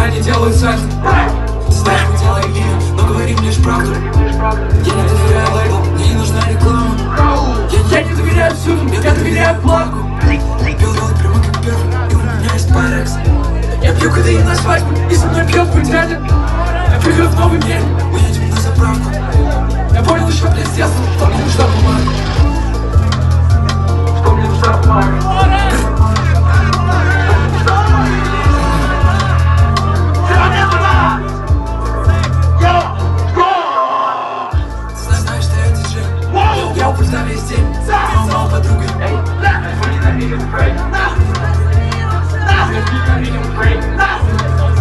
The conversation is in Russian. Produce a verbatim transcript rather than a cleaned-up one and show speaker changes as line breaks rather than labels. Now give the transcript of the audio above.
они делают сальто. Знаешь, мы делаем имя, но говорим лишь правду. Я не доверяю лейблу, мне не нужна реклама. Я, я не доверяю всюду, я доверяю планку. Пил ролл прямо как первый, и у меня есть парекс. Я пью кодеин на свадьбу, и со мной пьет мой дядя. Я прыгаю в новый мир, мы едем на заправку. Я понял еще в детстве, что мне нужна бумага. Что мне нужна бумага. Я упорта весь день, я умал подругой. Эй, мы ненавидим Фрейд. Мы ненавидим Фрейд.